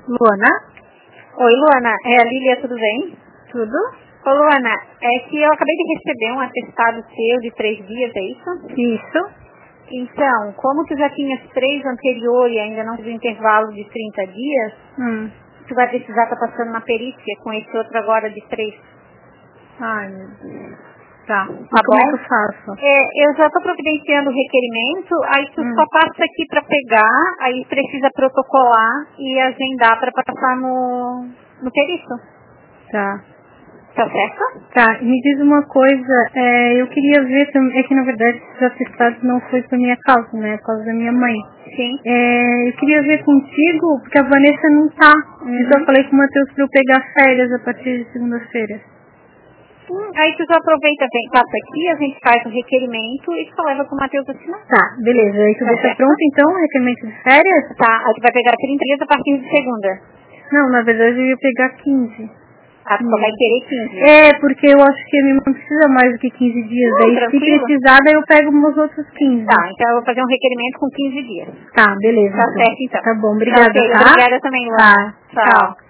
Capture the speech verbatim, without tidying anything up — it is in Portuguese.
Luana? Oi, Luana. É a Lília, tudo bem? Tudo? Ô, Luana, é que eu acabei de receber um atestado seu de três dias, é isso? Isso. Então, como tu já tinha três anteriores e ainda não teve intervalo de trinta dias, Hum. tu vai precisar estar passando uma perícia com esse outro agora de três. Ai, meu Deus. Tá. Tá E como bom? é que eu faço? É, eu já estou providenciando o requerimento, aí tu Hum. só passa aqui para pegar, aí precisa protocolar e agendar para passar no, no perito. Tá. Tá certo? Tá, me diz uma coisa, é, eu queria ver também, é que na verdade esses atestados não foi por minha causa, né, é por causa da minha mãe. Sim. É, eu queria ver contigo, porque a Vanessa não tá, Uhum. eu só falei com o Matheus pra eu pegar férias a partir de segunda-feira. Hum, aí tu já aproveita, vem, passa aqui, a gente faz o requerimento e só leva pro Matheus assinar. Tá, beleza, aí tu Tá deixa certo? pronto então o requerimento de férias? Tá, aí tu vai pegar trinta dias a partir de segunda. Não, na verdade eu ia pegar quinze. Ah, tu só vai querer quinze. É, porque eu acho que a minha mãe não precisa mais do que quinze dias. Não, Daí, se tranquilo. precisar, daí eu pego meus outros quinze. Tá, então eu vou fazer um requerimento com quinze dias. Tá, beleza. Tá então. certo, então. Tá bom, obrigada, Tá, ok, tá? obrigada também, Luana. Tá, tchau.